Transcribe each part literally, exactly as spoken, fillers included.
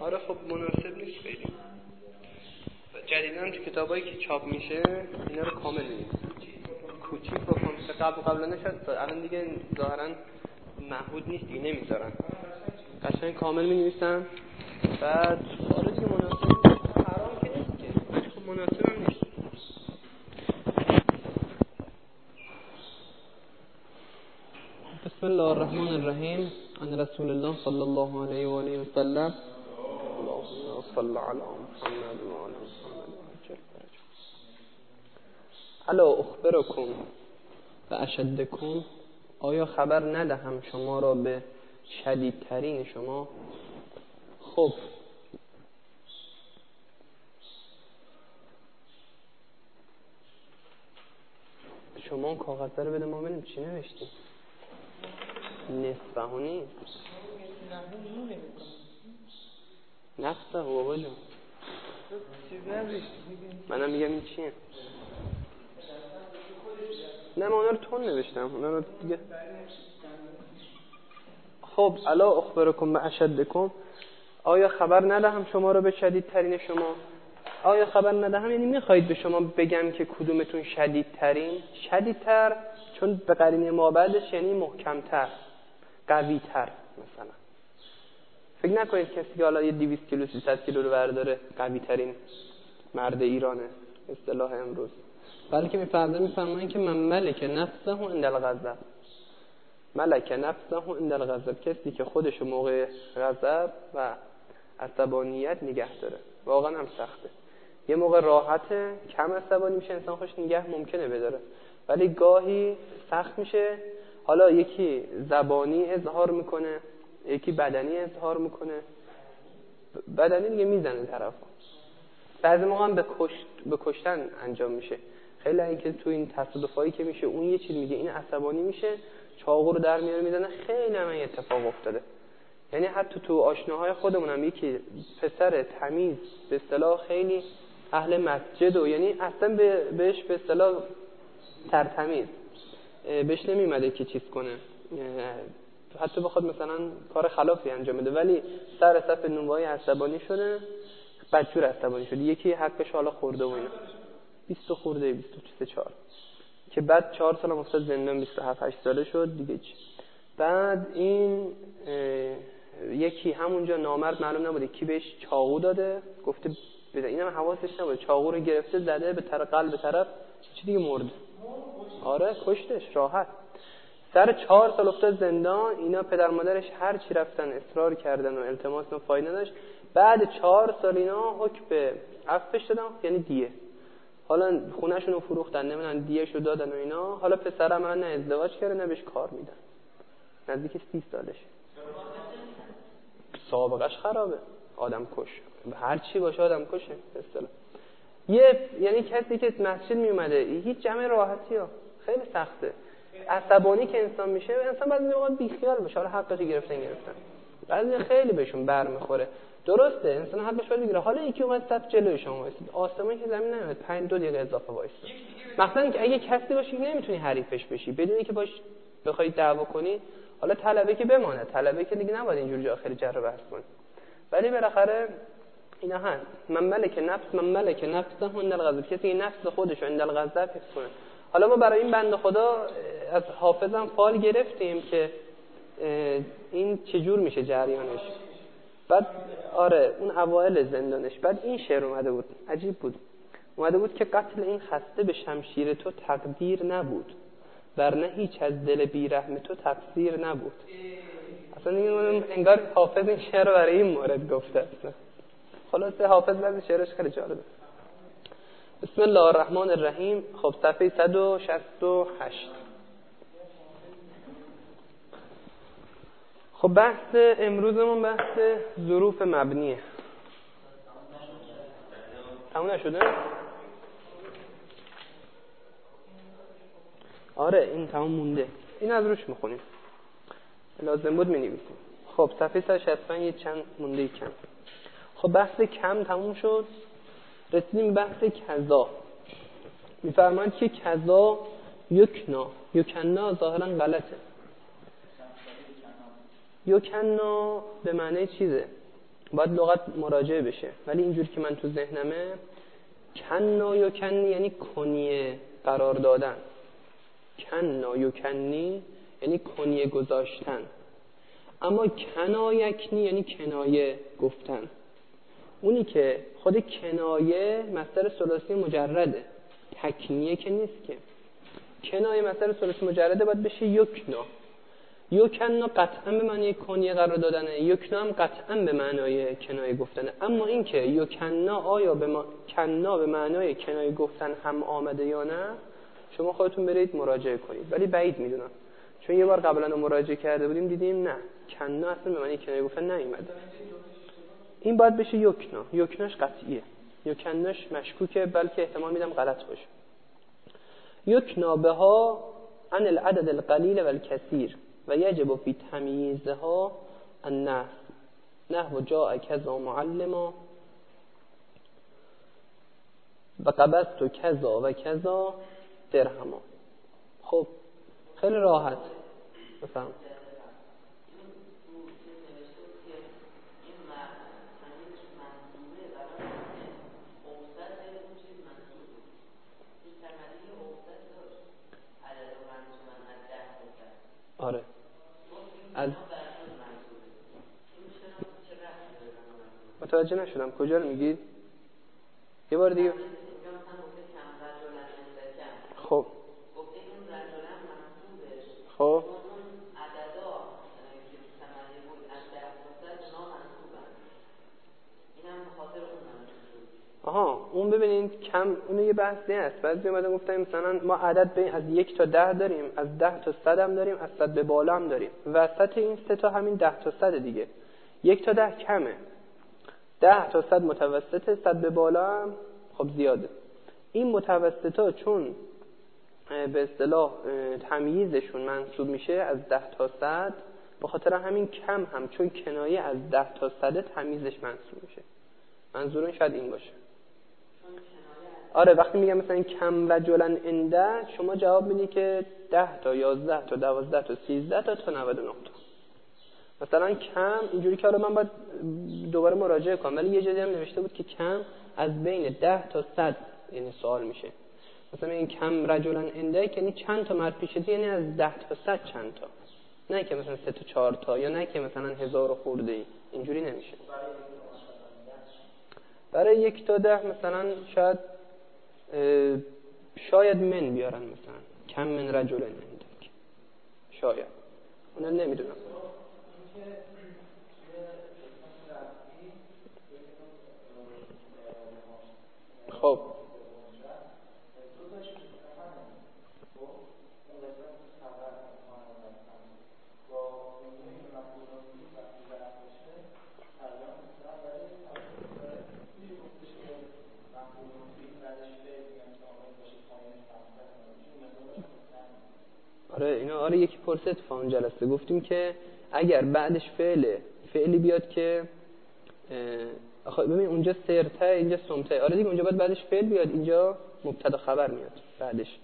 آره خب مناسب نیست خیلی. جدیداً تو کتابایی که چاپ میشه اینا رو کامل می‌نویسن. کوچیک بکن که قبل قبلا نشد، الان دیگه ظاهراً محدود نیست دیگه، نمیذارن. قشنگ کامل می‌نویسن. بعد آره دیگه مناسب نیست، حرام که نیست که. خب مناسب هم نیست. بسم الله الرحمن الرحیم. عن رسول الله صلی الله علیه و آله و سلم. اللهم صل علی محمد و آل محمد. الا اخبرکم و اشدکم، آیا خبر ندهم شما را به شدیدترین شما؟ خب شما کاغذ رو بده ما ببینیم چی نوشتی. نصفه ها نیست، نصفه ها بابا جان. منم میگم این چیه؟ نه من اونا رو تون نوشتم، اونا رو دیگه. خب الا اخبرکم و اشدکم، آیا خبر ندهم شما رو به شدیدترین شما؟ آیا خبر ندهم یعنی میخواید به شما بگم که کدومتون شدیدترین؟ شدیدتر چون به قرینه ما بعدش یعنی محکمتر، قویتر. مثلا فکر نکنید کسی که حالا یه دویست کیلو سیصد کیلو رو برداره قوی ترین مرد ایرانه اصطلاح امروز، بلکه میفرمایند میفرمایند که من ملک نفسه عند الغضب، ملک نفسه عند الغضب، کسی که خودش موقع غضب و عصبانیت نگه داره. واقعا هم سخته. یه موقع راحته، کم عصبانی میشه انسان، خوش نگه ممکنه بداره، ولی گاهی سخت میشه. حالا یکی زبانی اظهار میکنه، یکی بدنی اظهار میکنه. بدنی دیگه میزنه طرفو، بعضی موقع هم به کشت به کشتن انجام میشه. خیلی اینکه تو این تصادفایی که میشه اون یه چیز میگه، این عصبانی میشه، چاقو رو در میاره میزنه. خیلی هم این اتفاق افتاده. یعنی حتی تو آشناهای خودمون هم یکی پسر تمیز به اصطلاح خیلی اهل مسجد و یعنی اصلا بهش به اصطلاح ترتمیز بهش نمیمده که چیز کنه، حتی بخواد مثلا کار خلافی انجام بده، ولی سر صف نونوایی عصبانی شده، بدجور عصبانی شده. یکی حقش حالا خورده و اینا بیست خورده بیست و سه چهار که بعد چهار سال افتاد زندان، بیست و هفت هشت ساله شد دیگه چی. بعد این یکی همونجا نامرد معلوم نبوده کی بهش چاقو داده، گفته بده، اینم حواسش نبوده، چاقو رو گرفته زده به طرف قلب طرف، چی دیگه مرد. آره کشتش راحت. سر چهار سال افتاد زندان. اینا پدر مادرش هر چی رفتن اصرار کردن و التماس و فایده نداشت. بعد چهار سال اینا حکم به عفوش دادن، یعنی دیه. حالا خونه‌شون رو فروختن، نمیدونن دیه‌شو دادن و اینا. حالا پسرم من نه ازدواج کرده نه بهش کار میدن، نزدیک سی سالشه. سابقش خرابه، آدم کش، هر چی باشه آدم کشه به اصطلاح. یه یعنی کسی که مسجد می اومده هیچ جمع راحتی ها، خیلی سخته. عصبانی که انسان میشه، انسان بعضی موقع بیخیال بشه، حالا حقش گرفتن گرفتن، بعضی خیلی بهشون بر میخوره. درسته انسان حقش باید بگیره. حالا یکی اومد صف جلوی شما وایسید، آسمانی که زمین نمیاد، پنج دو دقیقه اضافه وایسید. مثلا که اگه کسی باشی نمیتونی حریفش بشی، بدونی که باش بخوای دعوا کنی، حالا طلبه که بمانه، طلبه که دیگه نباید اینجوری آخر جر و بحث کنه. ولی بالاخره اینا هست. من ملک نفس، من ملک نفسه عند الغضب، کسی نفس خودش عند الغضب حفظ کنه. حالا ما برای این بنده خدا از حافظم فال گرفتیم که این چجور میشه جریانش. بعد آره اون اوایل زندانش، بعد این شعر اومده بود، عجیب بود، اومده بود که قتل این خسته به شمشیر تو تقدیر نبود، ورنه هیچ از دل بیرحم تو تقصیر نبود. اصلا این انگار حافظ این شعر رو برای این مورد گفته است. خلاصه حافظ بعضی شعرش خیلی جالبه. بسم الله الرحمن الرحیم. خب صفحه صد و شصت و هشت. خب بحث امروزمون بحث ظروف مبنیه. تموم نشده؟ آره این تمام مونده، این از روش میخونیم، لازم بود می‌نویسیم. خب صفحه صد و شصت و پنج یه چند مونده کم. خب بحث کم تموم شد، رسیدیم بحث کذا. میفرمایند که کذا یکنا، یکنا ظاهرا غلطه. یکنا به معنی چیزه، باید لغت مراجعه بشه، ولی اینجوری که من تو ذهنمه کنا یکنی یعنی کنیه قرار دادن، کنا یکنی یعنی کنیه گذاشتن، اما کنا یکنی یعنی کنایه گفتن. اونی که خود کنایه مصدر ثلاثی مجرده، تکنیه که نیست که. کنایه مصدر ثلاثی مجرده باید بشه یکنا. یکنا قطعا به معنی کنیه قرار دادنه، یکنا هم قطعا به معنای کنایه گفتنه. اما این که یکنا آیا به ما... کنا به معنای کنایه گفتن هم آمده یا نه، شما خودتون برید مراجعه کنید، ولی بعید میدونم، چون یه بار قبلا مراجعه کرده بودیم دیدیم نه، کنا اصلا به معنی کنایه گفتن نیومده. این باید بشه یکنا. یکناش قطعیه، یکناش مشکوکه، بلکه احتمال میدم غلط باشه. یکنا بها عن العدد القلیل و الکثیر و یجب فی تمییزها النحو نحو جاء کذا معلما و قبضت کذا و کذا درهما. خب خیلی راحت بفهم. آره از متوجه نشدم کجا رو میگید؟ یه بار دیگه. خب خب آها اون ببینید کم، اون یه بحثی هست. بعضی اومدن گفتن مثلا ما عدد بین از یک تا ده داریم، از ده تا صد هم داریم، از صد به بالا هم داریم. وسط این سه تا همین ده تا صد دیگه. یک تا ده کمه، ده تا صد متوسطه، صد به بالا هم خب زیاده. این متوسطا چون به اصطلاح تمییزشون منسوب میشه از ده تا صد، به خاطر همین کم هم چون کنایه از ده تا صد تمییزش منسوب میشه. منظورون شاید این باشه. آره وقتی میگم مثلا کم رجلن انده، شما جواب میدی که ده تا یازده تا دوازده تا سیزده تا تا نود و نه تا. مثلا کم اینجوری که حالا من باید دوباره مراجعه کنم، ولی یه جایی هم نوشته بود که کم از بین ده تا صد یعنی سوال میشه. مثلا این کم رجلن انده یعنی چند تا مرد پیشتی، یعنی از ده تا صد چند تا، نه که مثلا سه تا چهار تا، یا نه که مثلا هزار خورده ای. اینجوری نمیشه. برای یک تا ده مثلا شاید شاید من بیارن، مثلا کم من رجل اندک، شاید اونم نمیدونم. خب آره اینا آره یکی پرسید فان جلسه گفتیم که اگر بعدش فعل فعلی بیاد که آخه ببین اونجا سرته اینجا سمته، آره دیگه اونجا باید بعدش فعل بیاد، اینجا مبتدا خبر میاد بعدش،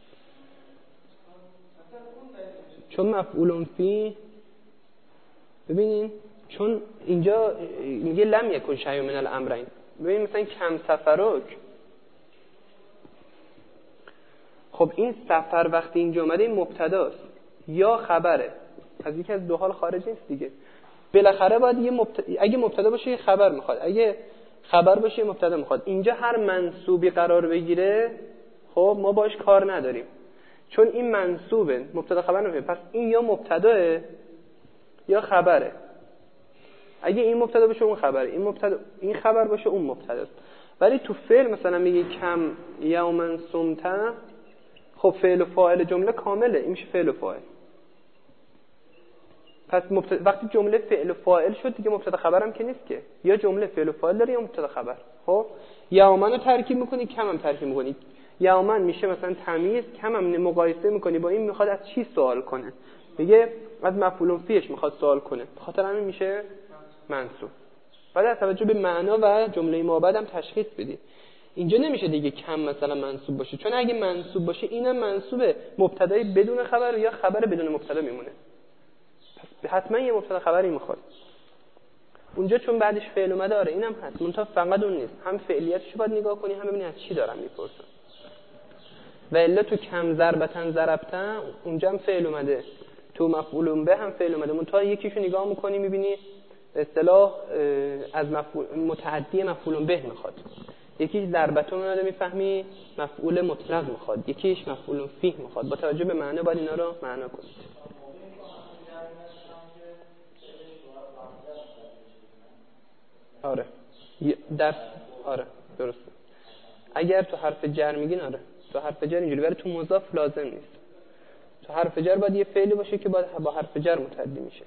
چون مفعول فی. ببینین چون اینجا میگه لم یکن شیء من الامرین. ببین مثلا کم سفرک، خب این سفر وقتی اینجا اومده این مبتداست یا خبره، از یکی از دو حال خارج نیست دیگه. بالاخره باید یه مبت... اگه مبتدا باشه یه خبر میخواد، اگه خبر باشه یه مبتدا میخواد. اینجا هر منصوبی قرار بگیره خب ما باش کار نداریم، چون این منصوبه مبتدا خبر نمیشه، پس این یا مبتداه یا خبره. اگه این مبتدا باشه اون خبره، این مبتدا این خبر باشه اون مبتداست. ولی تو فعل مثلا میگه کم یوما صمت، خب فعل و فاعل جمله کامله، این میشه فعل و فاعل. پس مبتد... وقتی جمله فعل و فاعل شد دیگه مبتدا خبرم که نیست که، یا جمله فعل و فاعل داره یا مبتدا خبر. خب یومن رو ترکیب میکنی، کم هم ترکیب میکنی. یومن میشه مثلا تمیز، کم هم مقایسه میکنی با این میخواد از چی سوال کنه، میگه از مفعول فیش میخواد سوال کنه، بخاطر همین میشه منصوب. بعد از توجه به معنا و جمله ما بعدم تشخیص بدی. اینجا نمیشه دیگه کم مثلا منصوب باشه، چون اگه منصوب باشه اینم منصوبه، مبتدای بدون خبر یا خبر بدون مبتدا میمونه، پس حتما یه مبتدا خبری میخواد. اونجا چون بعدش فعل اومده آره اینم هست، منتها فقط اون نیست، هم فعلیتش رو باید نگاه کنی هم ببینی از چی دارم میپرسم. و الا تو کم ضربتن ضربتن اونجا هم فعل اومده، تو مفعول به هم فعل اومده، منتها یکیشو نگاه میکنی میبینی به اصطلاح از مفعول متعدی مفعول به میخواد، یکیش ضربتون اومده میفهمی مفعول مطلق میخواد، یکیش مفعول فیه میخواد. با توجه به معنی باید اینا رو معنا کنید. آره در آره درسته. اگر تو حرف جر میگین آره تو حرف جر اینجوری، ولی تو مضاف لازم نیست. تو حرف جر باید یه فعلی باشه که باید با حرف جر متعدی میشه.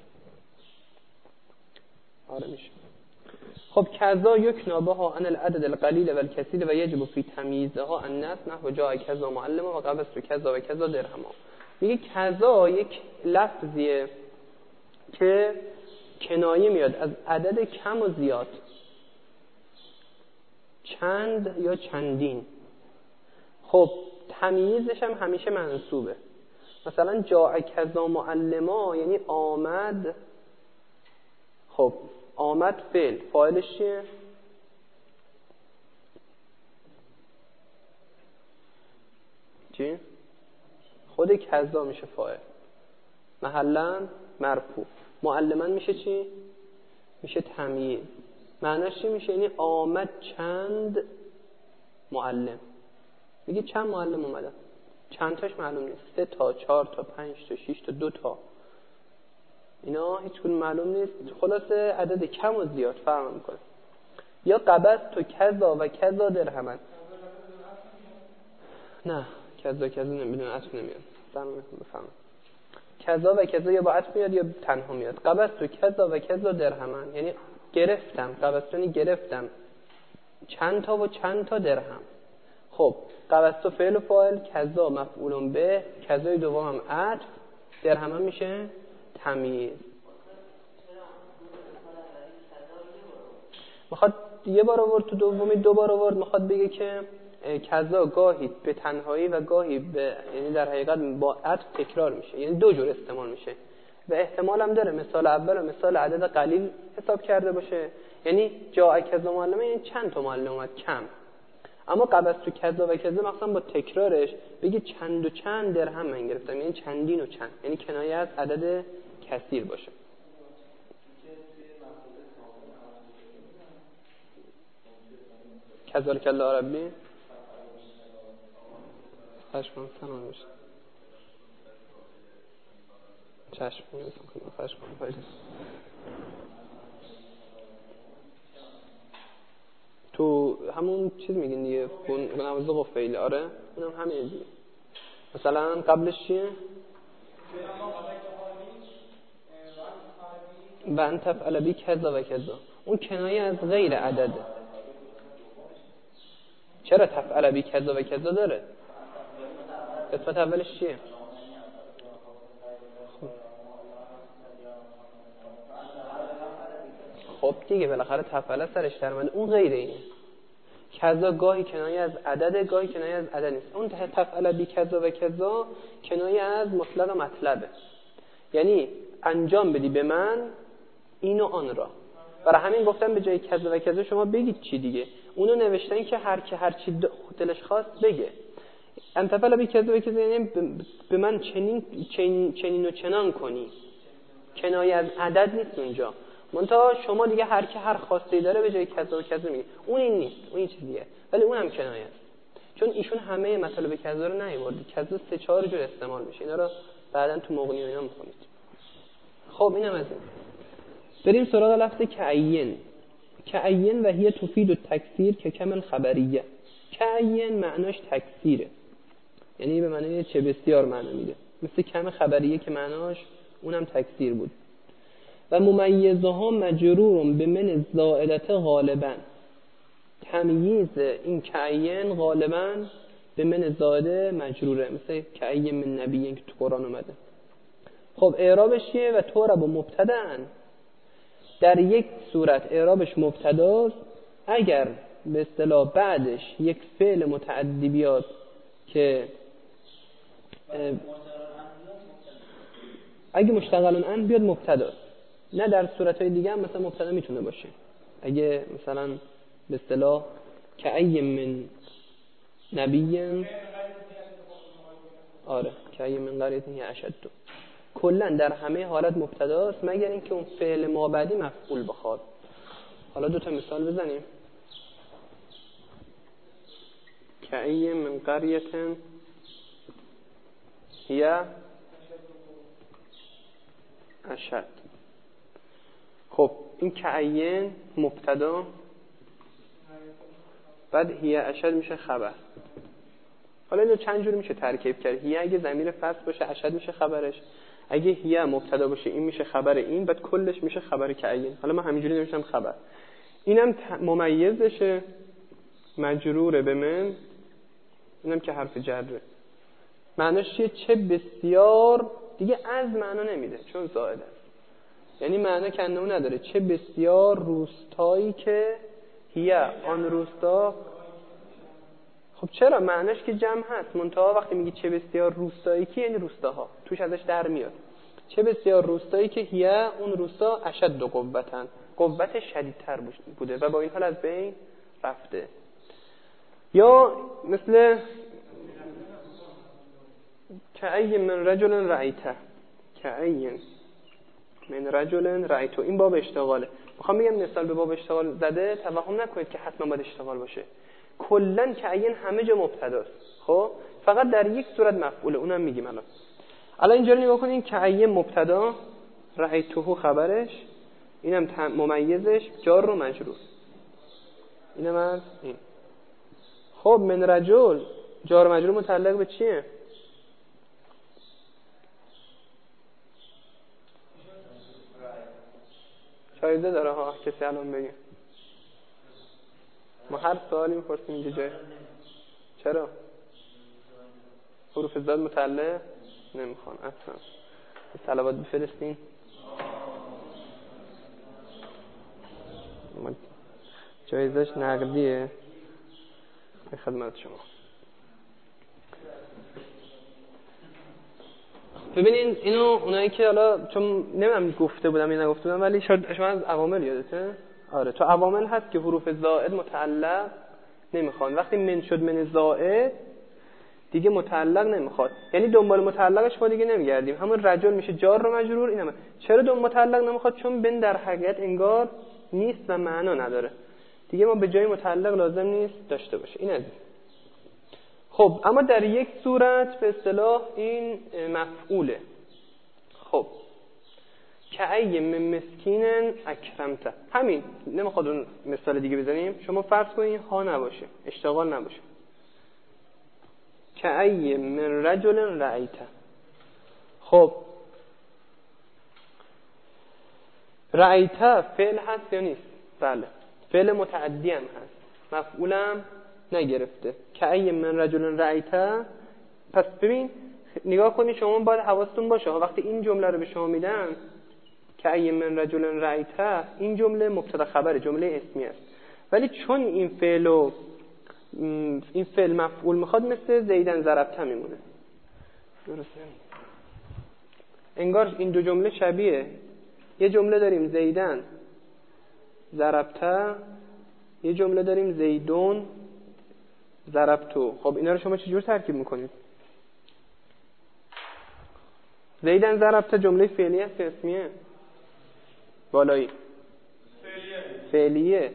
آره میشه. خب کذا یکنا بها عن العدد القلیل و الکثیر و یجب فی تمییزها النص نحو جاء کذا معلم و قبضت کذا و کذا درهم. میگه کذا یک لفظیه که کنایه میاد از عدد کم و زیاد، چند یا چندین. خب تمییزش هم همیشه منصوبه. مثلا جاء کذا معلما یعنی آمد، خب آمد فعل، فاعلش چیه؟ چی؟ خود کذا میشه فاعل، محلا مرفوع. معلمان میشه چی؟ میشه تمییز. معناش چی میشه؟ یعنی آمد چند معلم. میگه چند معلم اومدن، چند تاش معلوم نیست، سه تا، چهار تا، پنج تا، شش تا، دو تا، اینا هیچ کدوم معلوم نیست. خلاصه عدد کم و زیاد فرق میکنه. یا قبضت تو کذا و کذا درهم. نه کذا کذا نمیدونم، عطف نمیاد. فهم بفهم. کذا و کذا یا با عطف میاد یا تنها میاد. قبضت تو کذا و کذا درهم یعنی گرفتم، قبضت یعنی گرفتم چند تا و چند تا درهم. خب قبضت فعل و فاعل، کذا مفعول به، کذای دومم عطف، درهم میشه تمییز. میخواد یه بار آورد تو دومی دو بار آورد، میخواد بگه که کذا گاهی به تنهایی و گاهی به، یعنی در حقیقت با عطف تکرار میشه، یعنی دو جور استعمال میشه و احتمال هم داره مثال اول و مثال عدد قلیل حساب کرده باشه، یعنی جاء کذا معلمه یعنی چند تا معلم اومد کم. اما قبض تو کذا و کذا مثلا با تکرارش بگه چند و چند درهم من گرفتم، یعنی چندین و چند، یعنی کنایه از عدد کثیر باشه. کذالک الله ربی خشم سنان میشه چشم میزم خشم فایده. تو همون چیز میگین دیگه نماز قفیله، آره اونم همینه دیگه. مثلا قبلش چیه؟ و ان تفعل بی کذا و کذا، اون کنایه از غیر عدده. چرا تفعل بی کذا و کذا داره؟ قسمت اولش چیه؟ خب دیگه بالاخره تفعل سرش در اومده، اون غیر اینه. کذا گاهی کنایه از عدد، گاهی کنایه از عدد نیست. اون تفعل بی کذا و کذا کنایه از مطلق مطلبه، یعنی انجام بدی به من این و آن را. برای همین گفتم به جای کذا و کذا شما بگید چی دیگه. اونو نوشتن که هر کی هر چی دلش خواست بگه. انتفعل بی کذا و کذا یعنی به من چنین چنین, چنین و چنان کنی، کنایه از عدد نیست اونجا. منتها شما دیگه هر کی هر خواسته داره به جای کذا و کذا میگه، اون این نیست، اون این چیز دیگه، ولی اون هم کنایه است. چون ایشون همه مطالب کذا رو نیورد. کذا سه چهار جور استعمال میشه، اینا رو بعداً تو مغنی و اینا میخونید. خب اینم از این. بریم سراغ لفظ کعین. کعین و هی تفید التکثیر که کمل خبریه. کعین معناش تکثیره، یعنی به معنی چه بسیار معنا میده، مثل کم خبریه که معناش اونم تکثیر بود. و ممیزها مجرور به من زائدت غالبا. تمییز این کعین غالبا به من زائده مجروره، مثل کعین من نبیین که تو قرآن اومده. خب اعرابش چیه؟ و تورب و مبتدأن. در یک صورت اعرابش مبتداست اگر به اصطلاح بعدش یک فعل متعدی بیاد که اگه مشتغل عن بیاد مبتداست. نه در صورت‌های دیگه هم مثلا مبتدا میتونه باشه. اگه مثلا به اصطلاح کأی من نبی، آره کأی من قریة هی اشد، کلا در همه حالت مبتداست مگر اینکه اون فعل ما بعدی مفعول بخواد. حالا دو تا مثال بزنیم. کأی من قریة هی اشد. خب این کأین مبتدا، بعد هی اشد میشه خبر. حالا اینو چند جوری میشه ترکیب کرد. هی اگه ضمیر فصل باشه اشد میشه خبرش، اگه هی مبتدا باشه این میشه خبر این، بعد کلش میشه خبر کأین. حالا من همینجوری نمیشم خبر. اینم ممیزشه، مجروره به من، اینم که حرف جره. معناش چیه؟ چه بسیار، دیگه از معنا نمیده چون زائد است، یعنی معنا کنه اون نداره. چه بسیار روستایی که هی آن روستا. خب چرا؟ معناش که جمع هست، منتها وقتی میگی چه بسیار روستایی که یعنی روستاها توش ازش در میاد. چه بسیار روستایی که هی اون روستا اشد قوتن، قوت شدیدتر بوده و با این حال از بین رفته. یا مثل کأی من رجل رأیته، کأی من رجل رأیته، این باب اشتغاله. میخوام بگم مثال به باب اشتغال زده، توهم نکنید که حتما باید اشتغال باشه. کلا کأی همه جا مبتداست، خب فقط در یک صورت مفعوله، اونم میگیم الان. الان اینجوری نگاه کنین، کأی مبتدا، رأیته خبرش، اینم ممیزش جار و مجرور، اینم از این. خب من رجل جار و مجرور متعلق به چیه؟ شایده داره ها، کسی الان بگه. ما هر سوالی میپرسیم اینجا جای. چرا؟ حروف زاد متعلق نمیخوان اصلا. صلوات بفرستین. جایزش نقدیه به خدمت شما. ببینین اینو اونایی که حالا چون نمیدونم گفته بودم یا نگفته بودم ولی شاید شما از عوامل یادته؟ آره تو عوامل هست که حروف زائد متعلق نمیخوان. وقتی من شد من زائد دیگه متعلق نمیخواد، یعنی دنبال متعلقش ما دیگه نمیگردیم. همون رجل میشه جار و مجرور. اینم چرا دنبال متعلق نمیخواد؟ چون بن در حقیقت انگار نیست و معنا نداره دیگه، ما به جای متعلق لازم نیست داشته باشه. این از این. خب اما در یک صورت به اصطلاح این مفعوله. خب کأی من مسکین اکرمته، همین، نمیخواد اون مثال دیگه بزنیم. شما فرض کنین ها نباشه، اشتغال نباشه. کأی من رجل رأیته. خب رأیته فعل هست یا نیست؟ بله فعل متعدی هم هست، مفعولم نگرفته. کأی من رجل رأیته. پس ببین نگاه کنید شما باید حواستون باشه وقتی این جمله رو به شما میدن کأی من رجل رأیته، این جمله مبتدا خبر، جمله اسمی است، ولی چون این فعل و این فعل مفعول میخواد مثل زیدن ضربته میمونه. درسته؟ انگار این دو جمله شبیه. یه جمله داریم زیدن ضربته، یه جمله داریم زیدون ضربتو. خب اینا رو شما چجور ترکیب میکنید؟ زیدن ضربته جمله فعلی است یا اسمیه؟ بالایی فعلیه،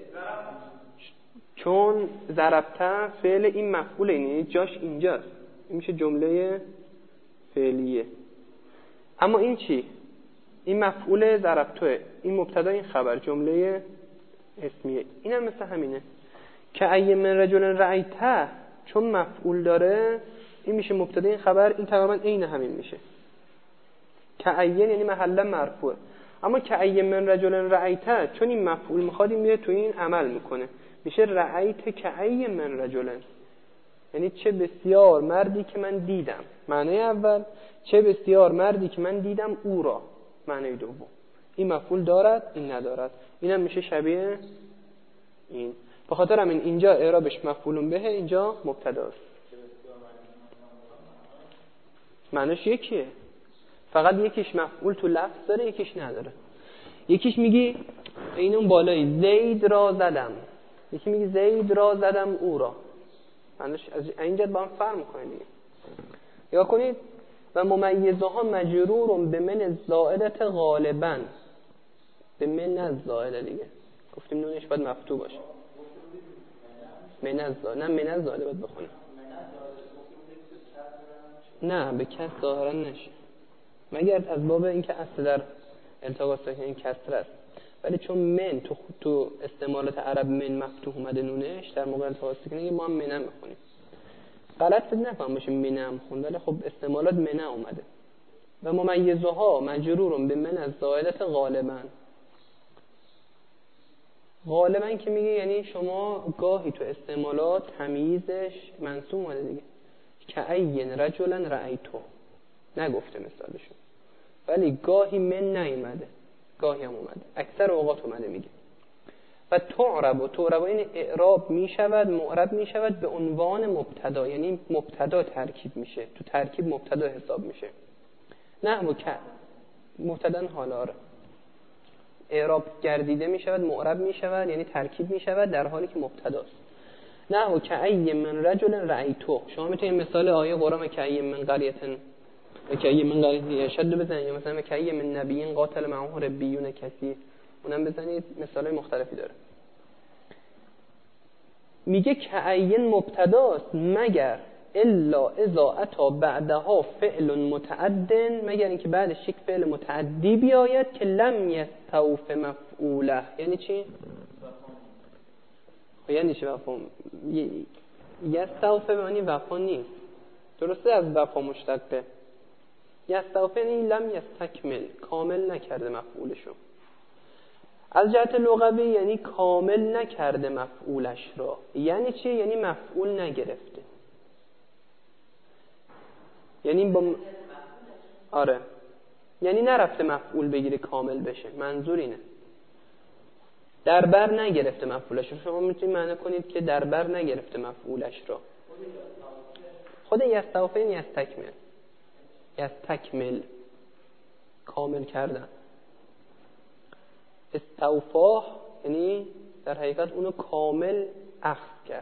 چون ضربته فعل این مفعول اینه، جاش اینجاست، این میشه جمله فعلیه. اما این چی؟ این مفعول ضربتوه، این مبتدا این خبر، جمله اسمیه. اینم مثل همینه. کأی من رجل رأیته چون مفعول داره این میشه مبتدا این خبر، این تقریبا عین همین میشه. کأی یعنی محل مرفوع. اما کأی من رجل رأیته چون این مفعول میخواد این میره تو این عمل میکنه، میشه رأیت کأی من رجل، یعنی چه بسیار مردی که من دیدم. معنی اول چه بسیار مردی که من دیدم او را، معنی دوم این مفعول دارد این ندارد، اینم میشه شبیه این. به خاطر همین اینجا اعرابش مفعولون به، اینجا مبتداست. معنیش یکیه، فقط یکیش مفعول تو لفظ داره یکیش نداره. یکیش میگی این اون بالایی زید را زدم، یکی میگی زید را زدم او را. معنیش از اینجا با هم فرق می‌کنه دیگه. یا کنید و ممیزها مجرور به من زائدت غالبا، به من از زائده دیگه گفتیم نونش باید مفتوح باشه. من از زائده، نه من از زائده باید بخونیم. نه به کس ظاهرا نشه مگر از باب اینکه اصل در التقاط ساکنین کسر است، ولی چون من تو تو استعمالات عرب من مفتوح اومده نونش در موقع التقاط ساکنین ما هم منم میخونیم. غلط فکر نکنم باشه منم خوند، ولی خب استعمالات منه اومده. و ممیزها مجرور به من از زائدت غالبا. غالبا که میگه یعنی شما گاهی تو استعمالات تمییزش منصوب اومده دیگه، که این رجلا رأیتو نگفته مثالشون، ولی گاهی من نیومده گاهی هم اومده، اکثر اوقات اومده میگه. و تعرب و تعرب این اعراب میشود معرب میشود به عنوان مبتدا، یعنی مبتدا ترکیب میشه، تو ترکیب مبتدا حساب میشه. نه مکه مبتدا حالا را اعراب گردیده میشود معرب میشود، یعنی ترکیب میشود در حالی که مبتداست. نه و کأی من رجل رأیتو، شما میتونید مثال آیه قرآن کأی من قریة کأی من قریة شد بزنید، یا مثلا کأی من نبی قاتل معه ربیون کثیر، اونم بزنید. مثال مختلفی داره. میگه کأین مبتداست مگر الا اذا اتی بعدها فعل متعد، مگر اینکه بعدش یک فعل متعدی بیاید که لم یستوف مفعوله. یعنی چی؟ یعنی چی وفا؟ یستوف معنی وفا نیست، درسته از وفا مشتقه. یستوف یعنی لم یستکمل، کامل نکرده مفعولشو. از جهت لغوی یعنی کامل نکرده مفعولش را. یعنی چی؟ یعنی مفعول نگرفته. یعنی با م... آره یعنی نرفته مفعول بگیره کامل بشه، منظور اینه. در بر نگرفته مفعولش رو. شما میتونید معنی کنید که در بر نگرفته مفعولش را. خود یستوفین یستکمل، یستکمل کامل کردن. استوفاه یعنی در حقیقت اونو کامل اخذ کرد.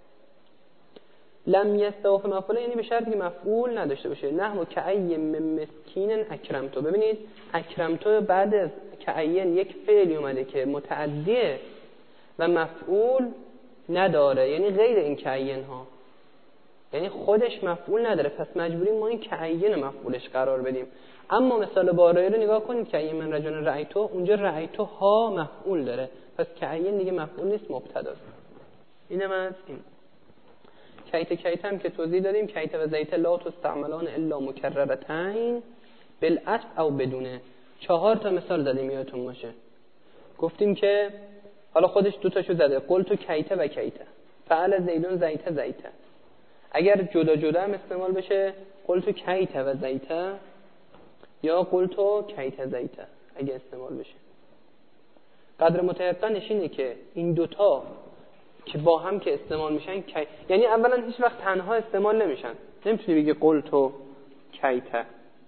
لم یستوف مفعول یعنی به شرطی که مفعول نداشته باشه. نحو کأی من مسکین اکرمتو. ببینید اکرمتو بعد از کأین یک فعلی اومده که متعدیه و مفعول نداره، یعنی غیر این کأین ها، یعنی خودش مفعول نداره، پس مجبوریم ما این کأین مفعولش قرار بدیم. اما مثال بارایی رو نگاه کنید که من رجل رأیتو، اونجا رأیتو ها مفعول داره، پس کأین دیگه مفعول نیست، مبتداست. اینم از این. کیت کیت هم که توضیح دادیم، کیت و زیت لا تستعملان الا مکررتین بالعطف او بدونه. چهار تا مثال زدیم یادتون باشه. گفتیم که حالا خودش دو تاشو زده، قلت کیت و کیت، فعل زیدون زیت زیت. اگر جدا جدا هم استعمال بشه قلت کیت و زیت یا قلت کیت زیت اگه استعمال بشه. قدر متيقنش اینه که این دوتا که با هم که استعمال میشن کی... یعنی اولا هیچ وقت تنها استعمال نمیشن. نمیتونی بگی قلتو کیته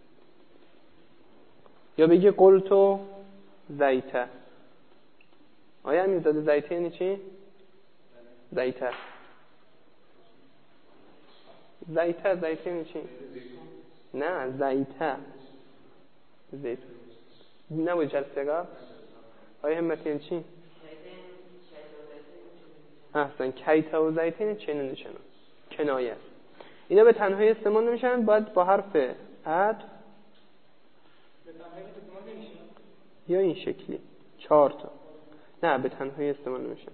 یا بگی قلتو زیته. آیا همین زاده زیته یعنی چی؟ زیته زیته زیته یعنی چی؟ نه زیته زیته نبود جلسه قبل. آیا همت یعنی چی؟ احسن. کیت و زیتین چنین چنین کنایه است. اینا به تنهایی استعمال نمیشن، باید با حرف عطف یا این شکلی چهار تا. نه به تنهایی استعمال نمیشن.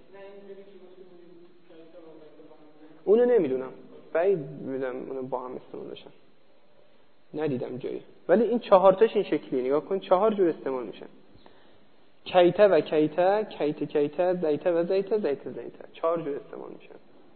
اونو نمیدونم، بعید میدونم اونو با هم استعمال بشن، ندیدم جایی. ولی این چهار تاش این شکلی نگاه کن، چهار جور استعمال میشن. کیته و کیته، کیته کیته، زیته و زیته، زیته زیته، چهار جور استعمال میشن.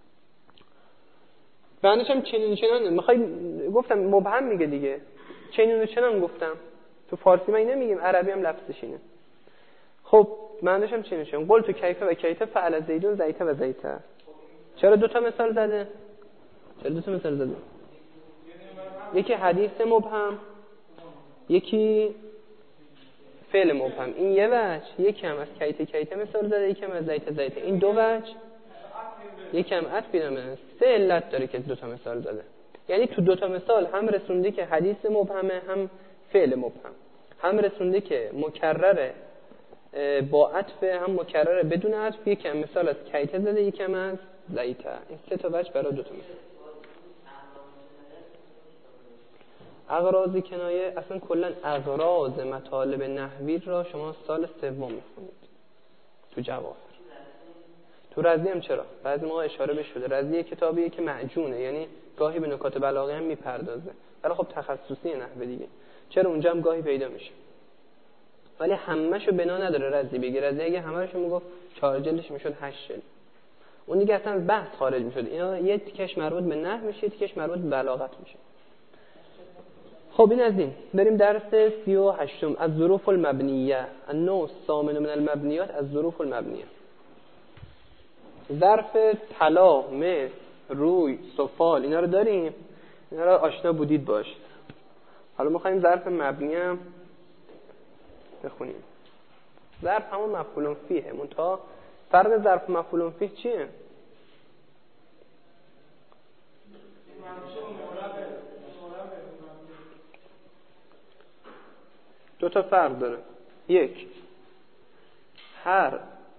معنیش هم چنین چنان. میخوای گفتم مبهم میگه دیگه، چنین و چنان گفتم. تو فارسی ما اینه میگیم، عربی هم لفظش اینه. خب معنیش هم چنین چنان. قلت کیفه و کیته فعل زیدون زیته و زیته. چرا دو تا مثال زده؟ چرا دو تا مثال زده؟ یکی حدیث مبهم، یکی فعل مبهم. این یه وجه، یکم از کیت کیت مثال زده، یکم از زیت زیت. این دو وجه، یکم عطفی نمه. سه علت داره که دو تا مثال زده. یعنی تو دو تا مثال هم رسونده که حدیث مبهمه، هم فعل مبهم. هم رسونده که مکرره با عطف، هم مکرره بدون عطف. یکم مثال از کیت زده، یکم از زیت. این سه تا وجه برای دو تا مثال. اغراض کنایه، اصلا کلا اغراض مطالب نحوی را شما سال سوم میخونید تو جواهر. تو رزی هم چرا؟ بعضی موقع اشاره بهش شده. رزی کتابیه که معجونه، یعنی گاهی به نکات بلاغه هم میپردازه، ولی خب تخصصی نحوه دیگه. چرا اونجا هم گاهی پیدا میشه، ولی همه‌شو بنا نداره رزی بگه. رزی اگه همه‌شو میگفت چهار جلدش میشد هشت جلد، اون دیگه اصلا بحث خارج میشد. اینا یه تیکش مربوط به نحو میشه، یه تیکش مربوط به بلاغت میشه. خب این از این. بریم درس سی و هشتم از ظروف المبنیه. النوع الثامن من المبنیات از ظروف المبنیه. ظرف طلا، مس، روی، سفال، اینا رو داریم، اینا رو آشنا بودید باش. حالا می‌خوایم ظرف مبنی هم بخونیم. ظرف همون مفعول فیه، منتها فرق ظرف مفعول فیه چیه؟ دو تا فرق داره. یک، هر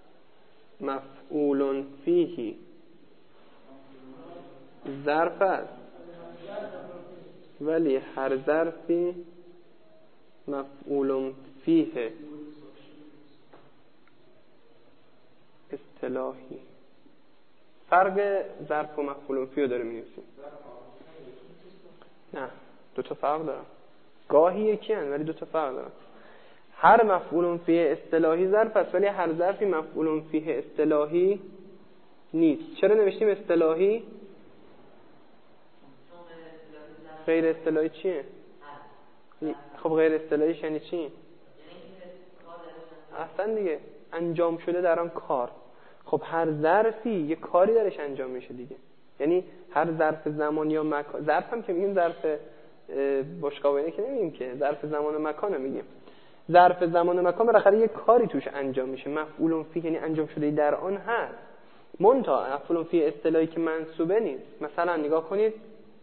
مفعول فیه ظرف است، ولی هر ظرفی مفعول فیه اصطلاحی. فرق ظرف و مفعول فیه داره می‌نویسیم. نه، دو تا فرق داره. گاهی یکی هن ولی دو تا فرق داره. هر مفعول فیه اصطلاحی ظرف است، ولی هر ظرفی مفعول فیه اصطلاحی نیست. چرا نوشتیم اصطلاحی؟ غیر اصطلاحی چیه؟ خب غیر اصطلاحیش یعنی چی؟ اصلا دیگه انجام شده در آن کار. خب هر ظرفی یه کاری درش انجام میشه دیگه. یعنی هر ظرف زمان یا مکان. ظرف هم که میگیم ظرف بشقابینه که نمیگیم که، ظرف زمان و مکان میگیم. ظرف زمان و مکان بالاخره یه کاری توش انجام میشه. مفعول فیه یعنی انجام شده در آن هست. منتها مفعول فیه اصطلاحی که منصوبه نیست. مثلا نگاه کنید،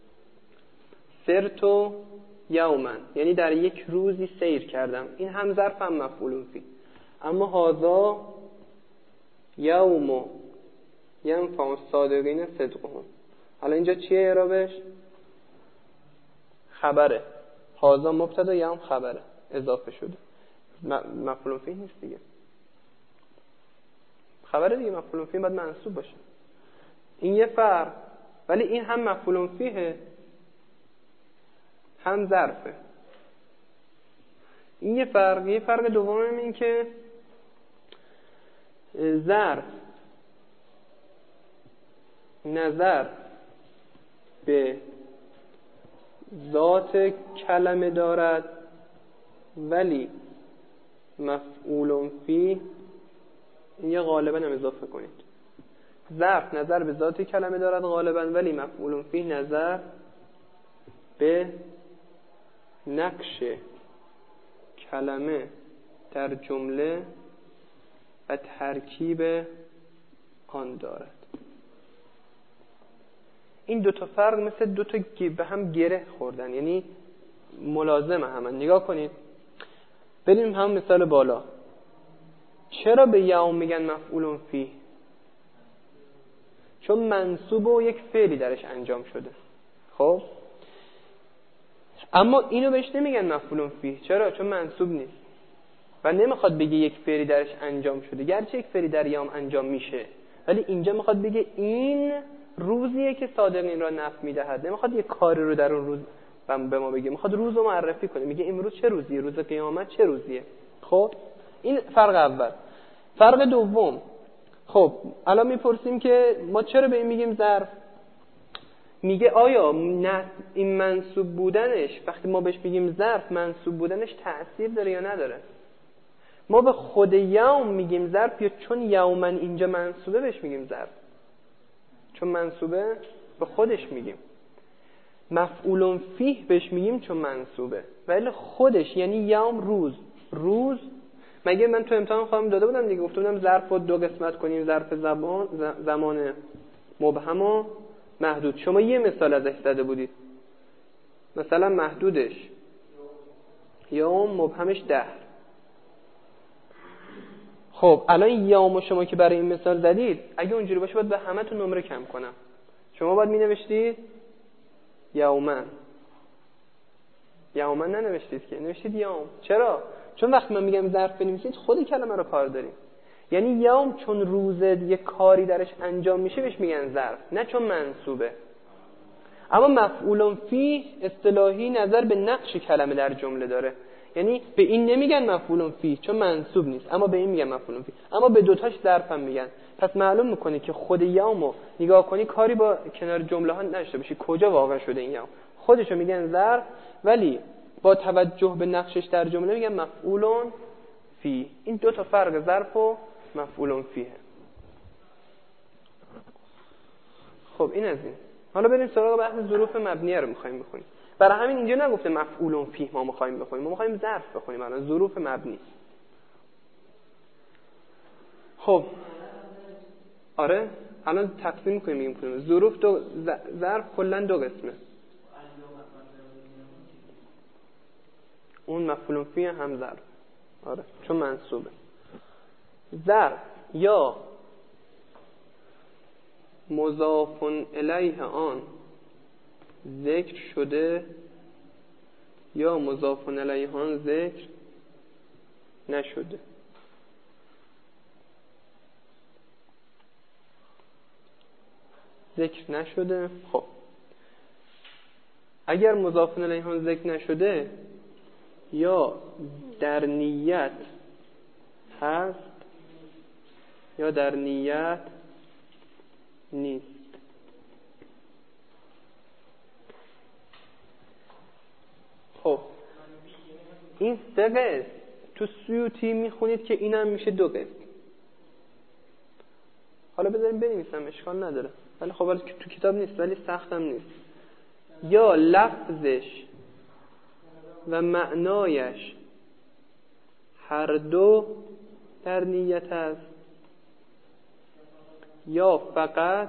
سرتو یومن، یعنی در یک روزی سیر کردم. این هم ظرف هم مفعول فیه. اما هذا یوم ینفع الصادقین صدقهم. حالا اینجا چیه اعرابش؟ خبره. هذا مبتدا، یوم خبره، اضافه شده. مفعول فیه نیست دیگه. خبره دیگه، مفعول فیه باید منصوب باشه. این یه فرق. ولی این هم مفعول فیه هم ظرفه. این یه فرق. یه فرق دوم این که ظرف نظر به ذات کلمه دارد، ولی مفعول فیه این یه غالبا هم اضافه کنید. ظرف نظر به ذات کلمه دارد غالبا، ولی مفعول فیه نظر به نقش کلمه در جمله و ترکیب آن دارد. این دو تا فرق مثل دو تا به هم گره خوردن، یعنی ملازمه همن. نگاه کنید، بریم هم مثال بالا. چرا به یوم میگن مفعول فیه؟ چون منصوب و یک فعلی درش انجام شده. خب اما اینو بهش نمیگن مفعول فیه. چرا؟ چون منصوب نیست و نمیخواد بگه یک فعلی درش انجام شده، گرچه یک فعلی در یوم انجام میشه، ولی اینجا میخواد بگه این روزیه که صادقین را نفع میدهد. نمیخواد یک کاری رو در اون روز به ما بگه، میخواد روز رو معرفی کنه. میگه امروز چه روزیه؟ روز قیامت چه روزیه؟ خب این فرق اول. فرق دوم، خب الان میپرسیم که ما چرا به این میگیم ظرف؟ میگه آیا نه این منصوب بودنش، وقتی ما بهش میگیم ظرف، منصوب بودنش تأثیر داره یا نداره؟ ما به خود یوم میگیم ظرف یا چون یومن اینجا منصوبه بهش میگیم ظرف؟ چون منصوبه به خودش میگیم. مفعول فیه بهش میگیم چون منصوبه، ولی خودش یعنی یوم روز، روز مگه من تو امتحان خواهم داده بودم دیگه، گفته بودم ظرف رو دو قسمت کنیم، ظرف زمان زمان مبهم و محدود. شما یه مثال ازش زده بودید، مثلا محدودش یوم، مبهمش ده. خب الان یوم شما که برای این مثال زدید، اگه اونجوری باشه باید به همه تو نمره کم کنم. شما باید می نوشتید یومن، یومن ننوشتید که، نوشتید یوم. چرا؟ چون وقتی من میگم ظرف بنویسید خود کلمه رو کار داریم. یعنی یوم چون روز یه کاری درش انجام میشه بهش میگن ظرف، نه چون منصوبه. اما مفعول فیه اصطلاحی نظر به نقش کلمه در جمله داره، یعنی به این نمیگن مفعول فیه چون منصوب نیست، اما به این میگن مفعول فیه، اما به دوتاش ظرف هم میگن. پس معلوم میکنه که خود یومو نگاه کنی کاری با کنار جمله ها نشته باشی کجا واقع شده این یوم، خودشو میگن ظرف، ولی با توجه به نقشش در جمله میگن مفعول فیه. این دو تا فرق ظرف و مفعول فیه. خب این از این. حالا بریم سراغ بحث ظروف مبنیه رو می‌خوایم بخونیم. برای همین اینجا نگفته مفعول فیه ما می‌خوایم بخونیم، ما می‌خوایم ظرف بخونیم. الان ظروف مبنی. خب آره الان تقسیم می‌کنیم میگیم کدوم ظروف. دو ظرف کلا دو قسمه، اون مفعول فیه هم ظرف. آره چون منصوبه. ظرف یا مضاف الیه آن ذکر شده یا مضاف الیه آن ذکر نشده. ذکر نشده. خب اگر مضاف الیه آن ذکر نشده یا در نیت هست یا در نیت نیست. خب این سه قسم تو سیوطی میخونید که اینم میشه دو قسم. حالا بذاریم بنویسم اشکال نداره، ولی خب ولی تو کتاب نیست ولی سختم نیست. یا لفظش و معنایش هر دو در نیت است یا فقط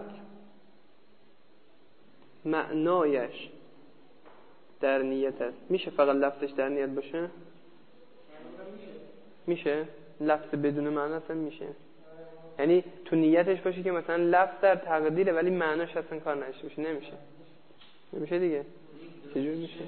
معنایش در نیت است. میشه فقط لفظش در نیت باشه؟ میشه لفظ بدون معنی اصلا میشه، یعنی تو نیتش باشه که مثلا لفظ در تقدیره ولی معناش اصلا کار نشه باشه. نمیشه نمیشه دیگه. چجور میشه؟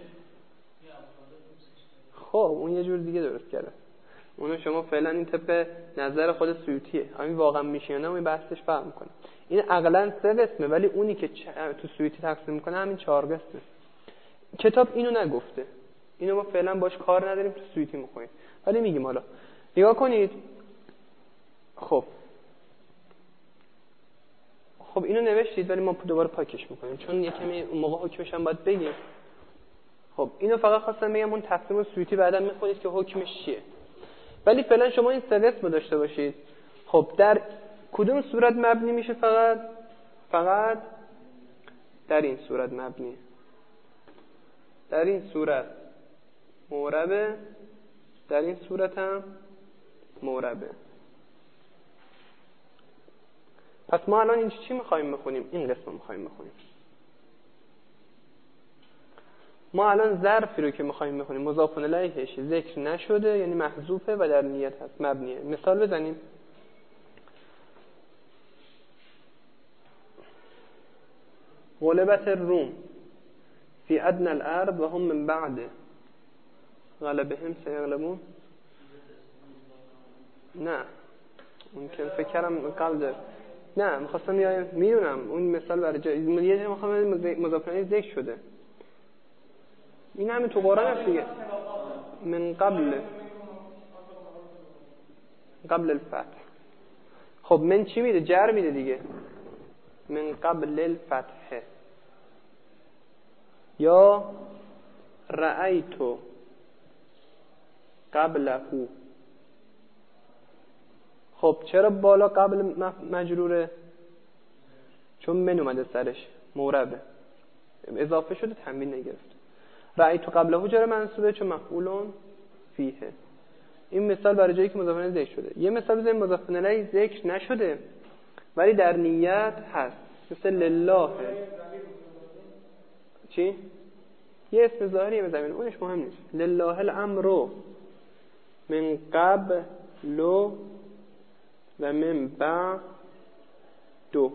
خب اون یه جور دیگه درست کرده، اونو شما فعلا این طبق نظر خود سیوطیه. همین واقعا میشه یا نه این بحثش فرق میکنه. این عقلا سه قسمه ولی اونی که تو سیوطی تقسیم میکنه همین چهار قسمه. کتاب اینو نگفته، اینو ما فعلا باش کار نداریم، تو سیوطی میخونیم ولی میگیم. حالا نگاه کنید. خب خب اینو نوشتید ولی ما دوباره پاکش میکنیم چون یکمی اون موقع حکمش هم باید بگیم. خب اینو فقط خواستم بگم اون تقسیم سیوطی بعدا میخونید که حکمش چیه، ولی فعلا شما این سه قسم داشته باشید. خب در کدوم صورت مبنی میشه؟ فقط فقط در این صورت مبنی، در این صورت معربه، در این صورت هم معربه. پس ما الان این چی میخواییم بخونیم؟ این قسم میخواییم بخونیم. ما الان ظرفی رو که میخواییم بخونیم مضاف الیهش ذکر نشده یعنی محذوفه و در نیت هست، مبنیه. مثال بزنیم. غلبت الروم فی ادنى الارض و هم من بعد غلبهم سیغلبون. نه اون که فکر کردم قبل داره. نه میخواستم یا میدونم اون مثال برای جای یه جا میخوام مضاف الیه ذکر شده. این همین تو قرآن هست دیگه. من قبل قبل الفتح. خب من چی میده؟ جر میده دیگه. من قبل الفتح. یا رأیتو قبله. خب چرا بالا قبل مجروره؟ چون من اومده سرش، معربه، اضافه شده، تنوین نگرفت. رأیتو قبله چرا منصوبه؟ چون مفعول فیه. این مثال برای جایی که مضاف الیه ذکر شده. یه مثال بزنیم مضاف الیه ذکر نشده ولی در نیت هست، مثل لله. چی؟ یه اسم ظاهری به زمین، اونش مهم نیست. لله الامر من قبل و من بعد. دو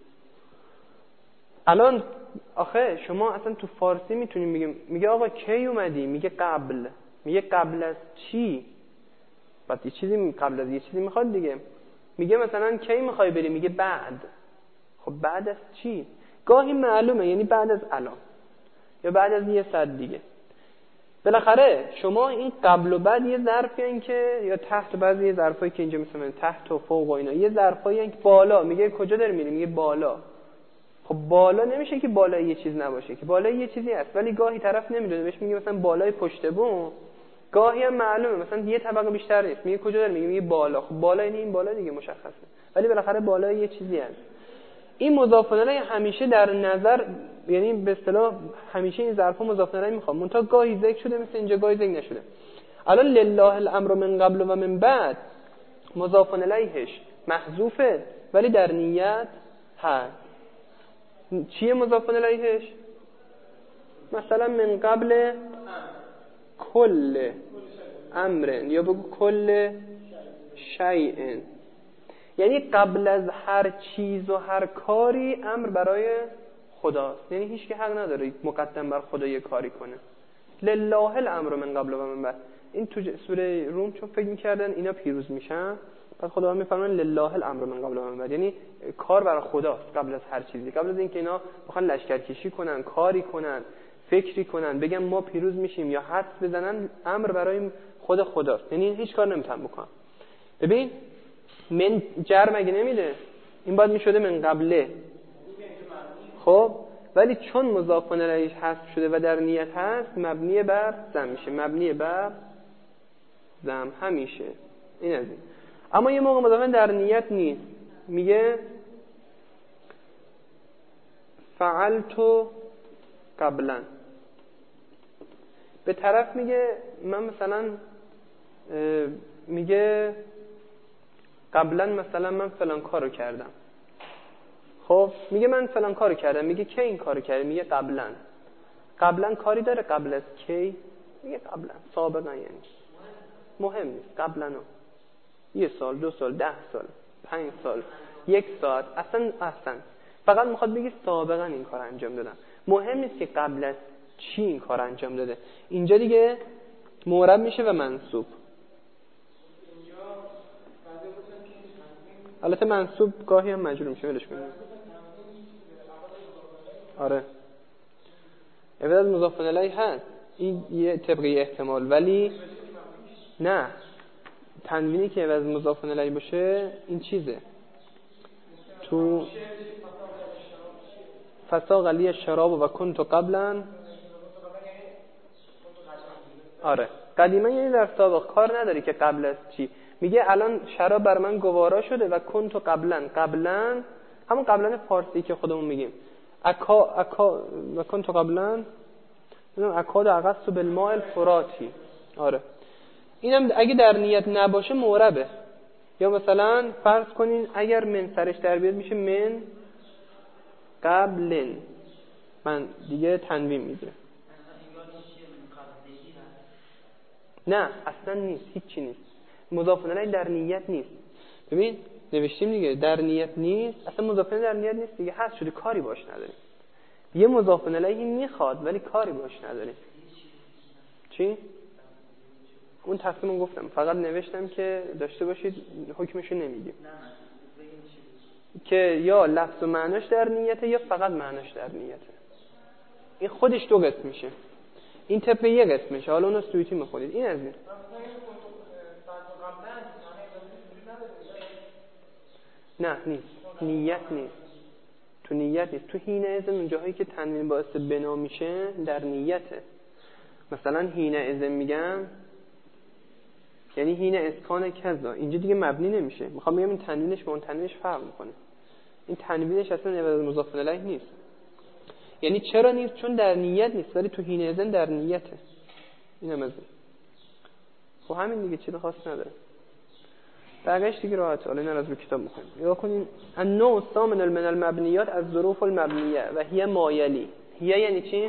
الان آخه شما اصلا تو فارسی میتونیم میگیم، میگه آقا کی اومدی؟ میگه قبل. میگه قبل از چی؟ بعد یه چیزی قبل از یه چیزی میخواد دیگه. میگه مثلا کی میخوای بری؟ میگه بعد. خب بعد از چی؟ گاهی معلومه، یعنی بعد از الان یا بعد از یه ساعت دیگه. بالاخره شما این قبل و بعد یه ظرفی ان که یا تحت، بعضی یه ظرفایی که اینجا مثلا تحت و فوق و اینا، یه ظرفایی ان که بالا. میگه کجا داری میری؟ میگه بالا. خب بالا نمیشه که بالای یه چیز نباشه، که بالای یه چیزی هست ولی گاهی طرف نمیدونه، بهش میگه مثلا بالای پشت بوم. گاهی هم معلومه مثلا یه طبقه بیشتر نیست، میگه کجا داری؟ میگه میگه بالا. خب بالا یعنی این بالا دیگه، مشخصه، ولی بالاخره بالای یه چیزی هست. این مضاف الیه همیشه در نظر، یعنی به اصطلاح همیشه این ظرفا مضاف الیه میخوام، منتها گاهی ذکر شده مثل اینجا، گاهی ذکر نشده. الان لله الامر من قبل و من بعد مضاف الیهش محذوفه ولی در نیت هست. چیه مضاف الیهش؟ مثلا من قبل کل امر یا بگو کل شیء، یعنی قبل از هر چیز و هر کاری امر برای خداست. یعنی هیچ که حق نداره مقدم بر خدا یه کاری کنه. لله الامر من قبل و من بعد. این تو سوره روم چون فکر می‌کردن اینا پیروز میشن، بعد خدا میفرمان لله الامر من قبل و من بعد، یعنی کار برای خداست قبل از هر چیزی. قبل از اینکه اینا بخوان لشکرکشی کنن، کاری کنن، فکری کنن، بگن ما پیروز میشیم یا حدس بزنن، امر برای خود خداست. یعنی هیچ کار نمیتونن بکنن. ببین من جر مگه نمیده؟ این باید میشده من قبله. خب ولی چون مضاف الیه حذف شده و در نیت هست، مبنی بر ضم میشه. مبنی بر ضم همیشه. این از این. اما یه موقع مضاف در نیت نیست، میگه فعلت قبلا. به طرف میگه من مثلا میگه قبلا مثلا من فلان کارو کردم. خب میگه من فلان کارو کردم، میگه کی این کارو کردی؟ میگه قبلا. قبلا کاری داره قبل از کی؟ میگه قبلا، سابقا، یعنی مهم نیست. قبلا یه سال، دو سال، ده سال، پنج سال، یک ساعت، اصلا اصلا فقط میخواد بگه سابقا این کار انجام دادم. مهم نیست که قبل از چی این کار انجام داده. اینجا دیگه معرب میشه و منصوب. البته منصوب گاهی هم مجرور میشه، ولش کنید. آره اول از مضاف الیه هست، این یه طبقی احتمال، ولی نه تنوینی که اول از مضاف الیه باشه این چیزه. تو فساق علی الشراب و کنت قبلا. آره قدیما یعنی در سابق، کار نداری که قبل از چی. میگه الان شراب بر من گوارا شده و کنت قبلا. قبلا همون قبلا فارسی که خودمون میگیم. اکا اکا و کنت قبلا اکاد اغص بالماء الفراتی. آره اینم اگه در نیت نباشه معربه. یا مثلا فرض کنین اگر من سرش در بیاد میشه من قبلن، من دیگه تنوین میگیره. نه اصلا نیست، هیچی نیست. مضاف الیه در نیت نیست. ببین نوشتیم دیگه در نیت نیست، اصلا مضاف الیه در نیت نیست دیگه، هست شده، کاری باش نداریم. یه مضاف الیه میخواد ولی کاری باش نداریم. چی؟ اون تقسیمو گفتم، فقط نوشتم که داشته باشید، حکمشو نمیگیم که یا لفظ و معناش در نیته یا فقط معناش در نیته. این خودش دو قسم میشه، این طبق یه قسمشه. حالا اونو سویتی میخونید. این از این نه نیست، نیت نیست، تو نیت نیست. تو حین اذن اون جاهایی که تنوین باعث بنا میشه در نیته. مثلا حین اذن میگم یعنی حین اسکان کذا، اینجا دیگه مبنی نمیشه. میخوام بگم این تنوینش با اون تنوینش فرق میکنه. این تنوینش اصلا عوض مضاف الیه نیست. یعنی چرا نیست؟ چون در نیت نیست، ولی تو حین اذن در نیته. اینم از این. خب همین دیگه، چیز خاص نداره. بقیه‌اش دیگه راحت. حالا اینا رو از کتاب می‌خونیم. نگاه کنین. النوع الثامن من المبنیات از ظروف المبنیه و هي مایلی. هي یعنی چی؟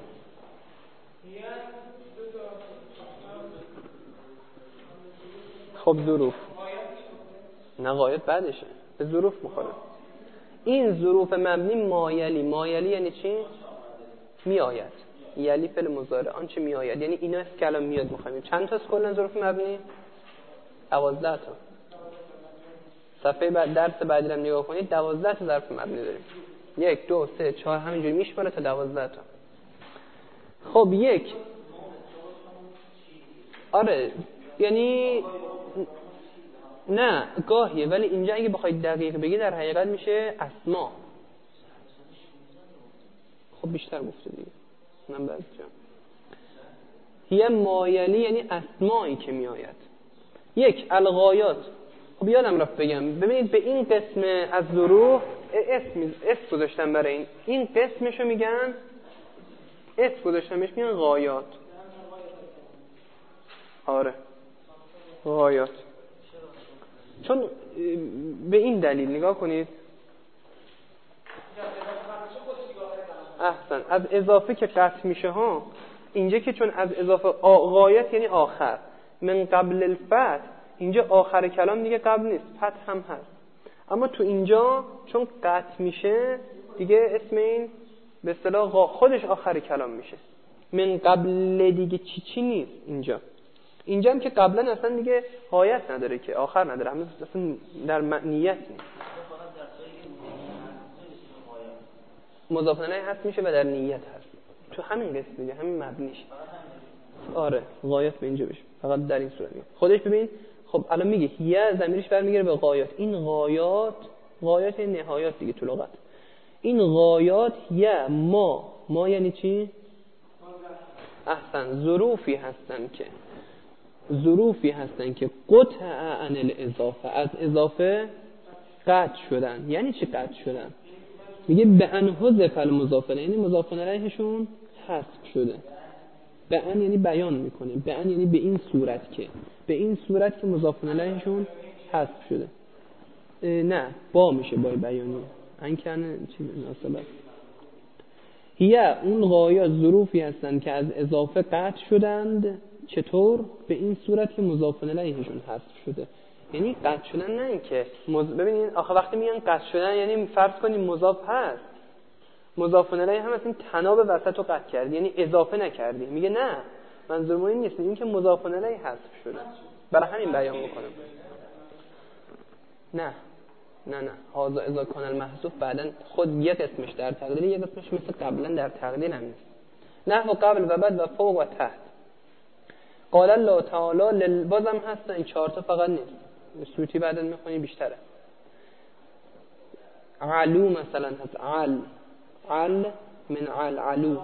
خب ظروف. نه غایت بعدشه. به ظروف می‌خوره. این ظروف مبنی مایلی. مایلی یعنی چی؟ میآید. یلی فعل مضارع آنچه میآید، یعنی اینا است که الان میاد می‌خوایم. چند تا است کلا ظروف مبنی؟ دوازده تا. صفحه بعد درس بعدی رو نگاه کنید، دوازده تا ظرف مبنی داریم. یک، دو، سه، چهار، همینجوری میشماره تا دوازده تا. خب یک، آره یعنی نه گاهیه، ولی اینجا اگه بخواید دقیق بگی در حقیقت میشه اسما. خب بیشتر گفته دیگه. من بعد جا هی مایلی یعنی اسمایی که میآید. یک، الغایات. خب یادم رفت بگم، ببینید به این قسم از ظروف اسم اسم گذاشتن برای این این قسمشو میگن اسم گذاشتن بهش میگن غایات. آره غایات. چون به این دلیل نگاه کنید، احسن، از اضافه که قطع میشه ها، اینجا که چون از اضافه غایت یعنی آخر، من قبل الفتح، اینجا آخر کلام دیگه قبل نیست، فتح هم هست، اما تو اینجا چون قطع میشه دیگه اسم این به اصطلاح خودش آخر کلام میشه. من قبل دیگه چی چی نیست اینجا. اینجا هم که قبلا اصلا دیگه غایت نداره که آخر نداره، همه اصلا در معنیت نیست. مضاف الیه هست میشه و در نیت هست تو همین قسم دیگه، همین مبنیش. آره غایت به اینجا بشه، فقط در این صورت میگه خودش. ببین خب الان میگه یه ضمیرش برمیگره به غایات. این غایات غایات نهایات دیگه تو لغت. این غایات یا ما ما یعنی چی؟ احسن، ظروفی هستن که ظروفی هستن که قطع عن الاضافه، از اضافه قطع شدن. یعنی چی قطع شدن؟ میگه به ان حذف المضاف الیه، یعنی مضاف الیهشون حذف شده. به ان یعنی بیان میکنه، به ان یعنی به این صورت که به این صورت که مضاف الیهشون حذف شده. نه با میشه با بیانی ان کنه چی مناسبت. هی اون غایات ظروفی هستن که از اضافه قطع شدند. چطور؟ به این صورت که مضاف الیهشون حذف شده. یعنی قطع شدن نه این که مز... ببینید آخه وقتی میگن قطع شدن یعنی فرض کنیم مضاف هست، مضاف الیه هم اصلا تناب وسط رو قطع کردی، یعنی اضافه نکردی. میگه نه منظور ما این نیست، این که مضاف الیه حذف شده، برای همین بیان میکنم. نه نه نه هذا اذا کان المحذوف بعدن خود یه قسمش در تقدیر، یه قسمش مثل قبلا در تقدیر هم نیست. نحو قبل و بعد و فوق و تحت. قال الله تعالی لل... بازم هست این چهار تا فقط نیست، سوتی بعدا میخونی بیشتره. علو مثلا هست، عل عل من عل علو.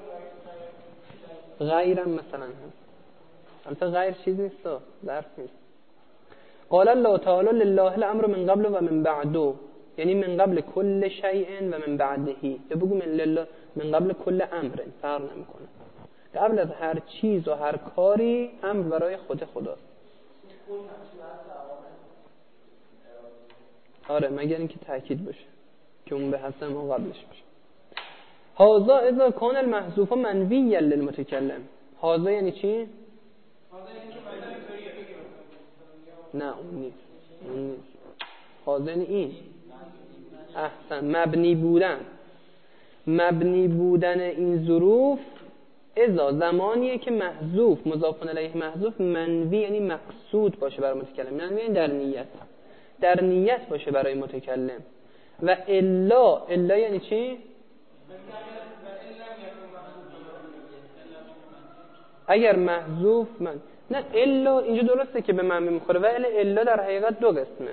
غیرم مثلا هست، البته غیر چیز نیست، ظرف نیست. قال الله تعالی لله الامر من قبل و من بعدو، یعنی من قبل کل شیء و من بعدهی. یا بگو من لله من قبل کل امر، فرق نمیکنه. قبل از هر چیز و هر کاری امر برای خود خداست. آره مگر اینکه تاکید باشه که اون به حسن ما قبلش باشه. هذا اذا کان المحذوف منویا للمتکلم. هذا یعنی چی؟ نه اون نیست، اون نیست. هذا یعنی این. احسن، مبنی بودن. مبنی بودن این ظروف اذا زمانیه که محذوف مضاف الیه محذوف منوی یعنی مقصود باشه برای متکلم، یعنی در نیت در نیت باشه برای متکلم. و الا الا یعنی چی؟ اگر محذوف من نه الا اینجا درسته که به من میخوره، و الا در حقیقت دو قسمه.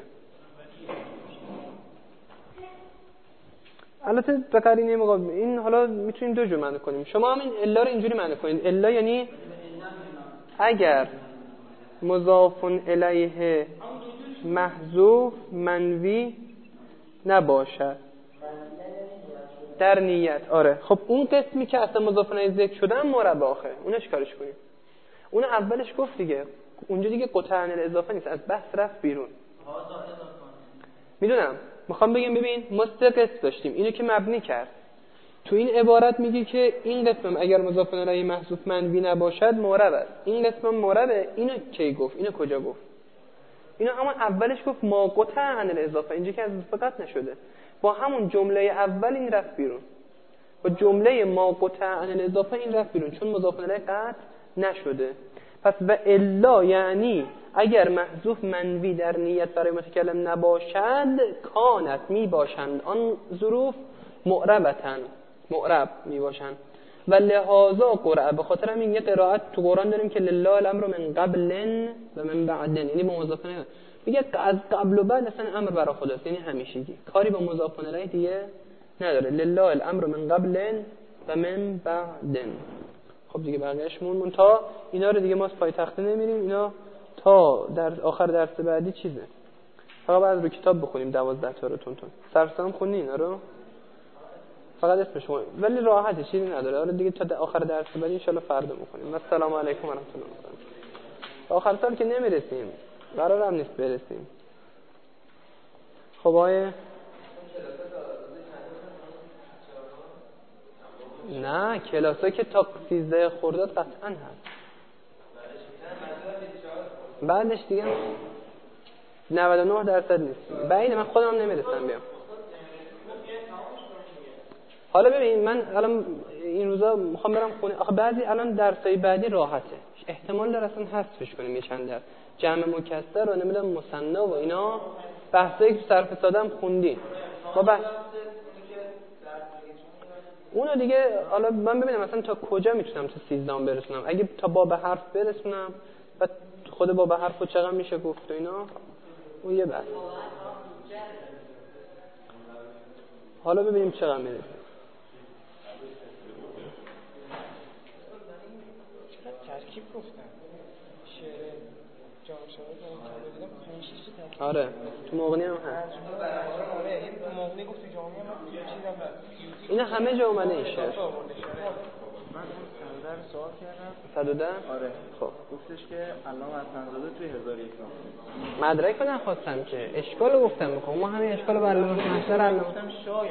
البته به قرینه مقابل این حالا میتونیم دو جور معنی کنیم. شما همین الا رو اینجوری معنی کنید. الا یعنی اگر مضاف الیه محذوف منوی نباشد در نیت. آره خب اون قسمی که اصلا مضاف الیه ذکر شده هم مربع آخره، اونش کارش کنیم. اون اولش گفت دیگه اونجا دیگه قطعا الاضافه نیست، از بحث رفت بیرون. میدونم میخوام بگم ببین ما سه قسم داشتیم، اینو که مبنی کرد تو این عبارت میگه که این قسم اگر مضاف الیه محذوف منوی نباشد معرب است. این قسم معربه. اینو کی گفت؟ اینو کجا گفت؟ اینو همون اولش گفت ما قطعا الاضافه، اینجا که از فقط نشده، با همون جمله اول این رفت بیرون، با جمله ما قطعا الاضافه این رفت بیرون، چون مضاف الیه قطع نشده. پس و الا یعنی اگر محذوف منوی در نیت برای متکلم نباشد کانت می باشند آن ظروف معربتن، معرب می باشند و لحاظا قرأ. به خاطر همین یه قرائت تو قرآن داریم که لله الامر من قبل و من بعد، یعنی با مضاف الیه میگه از قبل و بعد اصلا امر برای خداست، یعنی همیشگی، کاری با مضاف الیه دیگه نداره. لله الامر من قبل و من بعد. خب دیگه بقیه‌اش مون تا اینا رو دیگه ما پای تخته نمیریم، اینا تا در آخر درس بعدی چیزه، فقط بعد رو کتاب بخونیم دوازده تا رو تون تون. سرسام خونی اینا رو فقط اسمش مهم، ولی راحته، چیزی نداره. حالا دیگه تا آخر درس بعدی ان شاء الله فردا می‌خونیم. السلام علیکم و رحمت الله و برکاته. آخر سال که نمیرسیم، قرار هم نیست برسیم. خب آیه نه کلاسا که تا سیزده خرداد قطعا هست، بعدش دیگه نود و نه درصد نیست. بعید من خودم هم نمیرسم بیام. حالا ببین من الان این روزا میخوام برم خونه، آخه بعضی الان درسای بعدی راحته، احتمال داره اصلا حذفش کنیم یه چند درس، جمع مکسر و نمیدونم مثنی و اینا، بحثایی که صرف ساده هم خوندی ما بحث اونو دیگه. حالا من ببینم مثلا تا کجا میتونم تا سیزده برسونم، اگه تا باب حرف برسونم و خود باب حرف رو چقدر میشه گفت و اینا، اون یه بحث. حالا ببینیم چقدر میرسه. ترکیب گفتم شعر جامع شده دارم پنج شش تا. آره تو مغنی هم هست. آره این تو مغنی گفت تو جامعه هم چیزام اینا همه جا اومده این شعر. من صد و ده سوال کردم. صد و ده؟ آره. خب گفتش که علامه حسن‌زاده توی هزار و یک نام مدرک رو نخواستم که اشکال رو گفتم میخوام، ما همین اشکال رو برلومه کنشتر علامه گفتم شاید